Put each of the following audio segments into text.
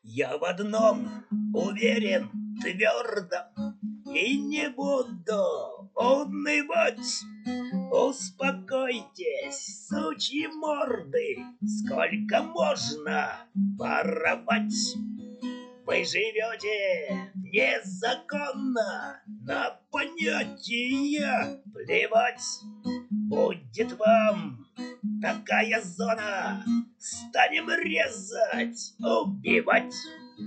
Я в одном уверен твердо и не буду унывать. Успокойтесь, сучьи морды, сколько можно воровать? Вы живете незаконно, на понятия плевать. Будет вам такая зона, станем резать, убивать.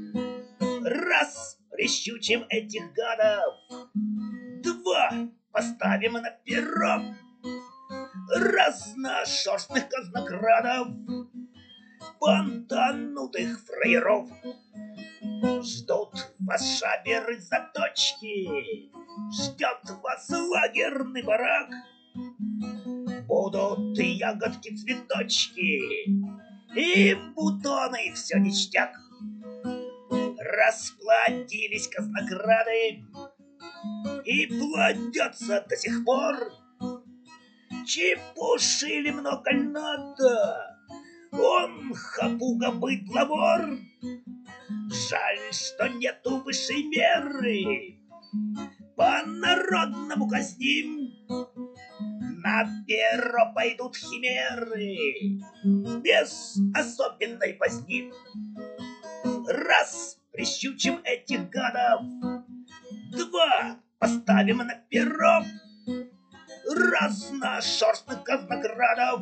Раз, прищучим этих гадов, два, поставим на перо. Разношерстных казнокрадов, понтанутых фраеров. Ждут вас шаберы заточки, ждет вас лагерный барак. Будут и ягодки-цветочки, и бутоны, все ништяк. Расплодились казнокрады и плодятся до сих пор. Чепушили много надо, он хапуга быдловор. Жаль, что нету высшей меры, по-народному казним. На перо пойдут химеры, без особенной возни. Раз, прищучим этих гадов, два, поставим на перо. Разношерстных казнокрадов,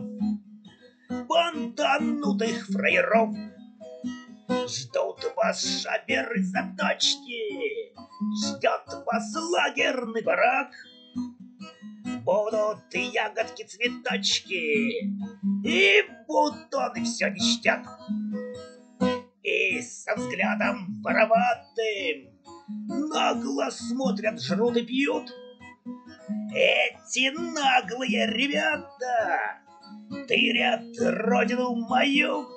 понтанутых фраеров. Ждут вас шаберы заточки, ждет вас лагерный барак. Будут и ягодки-цветочки, и бутоны, все ништяк. И со взглядом вороватым нагло смотрят, жрут и пьют. Эти наглые ребята тырят родину мою.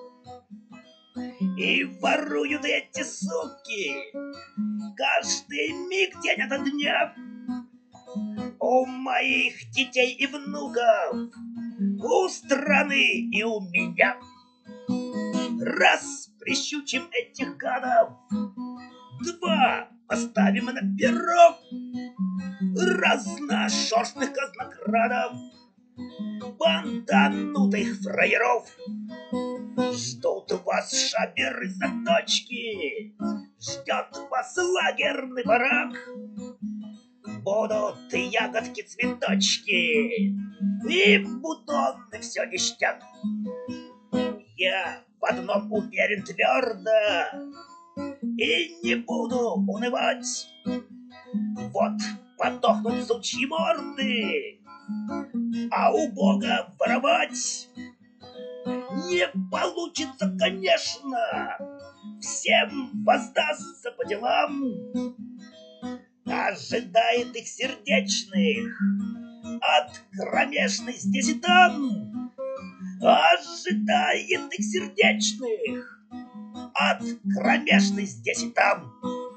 И воруют эти суки каждый миг, день ото дня. У моих детей и внуков, у страны и у меня. Раз, прищучим этих гадов, два, поставим на перо. Разношерстных казнокрадов, понтанутых фраеров. Ждут вас шаберы заточки, ждет вас лагерный барак. Будут и ягодки-цветочки, и бутоны, все ништяк. Я в одном уверен твердо и не буду унывать. Вот подохнут сучьи морды, а у Бога воровать не получится, конечно. Всем воздастся по делам. Ожидает их сердечных от кромешной здесь и там. Ожидает их сердечных от кромешной здесь и там.